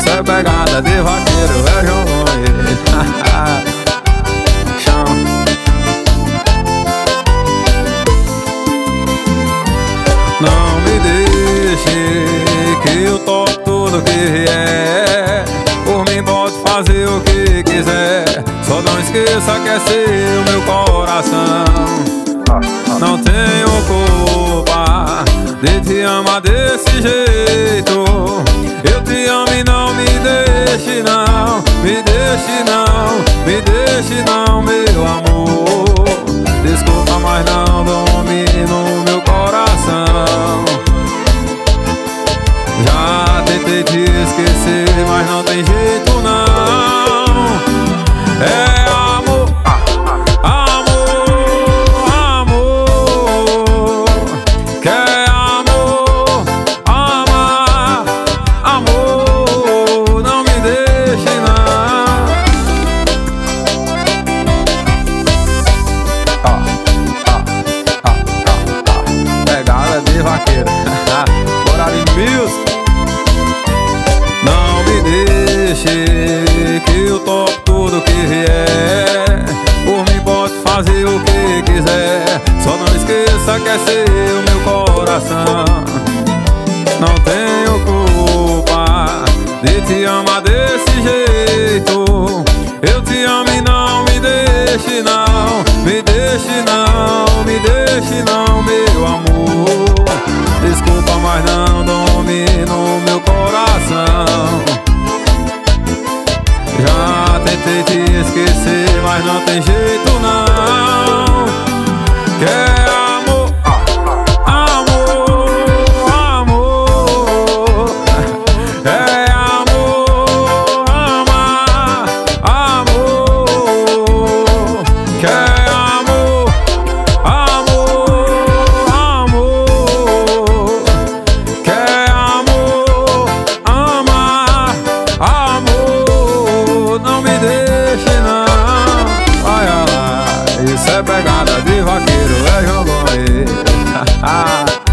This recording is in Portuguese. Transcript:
Isso é pegada de vaqueiro, é João Gomes. Chão. Não me deixe que eu topo tudo que vier. Por mim pode fazer o que quiser, só não esqueça que é seu meu coração. Não tenho culpa de te amar desse jeito. Eu te amo e não me deixe não, me deixe não, me deixe não, meu amor. Desculpa, mas não domina o meu coração. Já tentei te esquecer, mas não tem jeito não. É amor, amor, amor. Quer amor, amar, amor. Não me deixe não. Pegada de vaqueiro. Horário Music. Não me deixe que eu topo tudo que vier. Por mim pode fazer o que quiser, só não esqueça que é seu meu coração. Não tenho culpa de te amar desse jeito. Eu te amo e não me deixe não, me deixe não, me deixe não, meu amor. Desculpa, mas não domina o meu coração. Já tentei te esquecer, mas não tem jeito não. Quer amor, amor, amor. É amor, amar, amor. Quer amor, amor, amor. Quer amor, amar, amor. Não me deixe não. Olha lá, isso é pegada de vaqueiro, é João Gomes.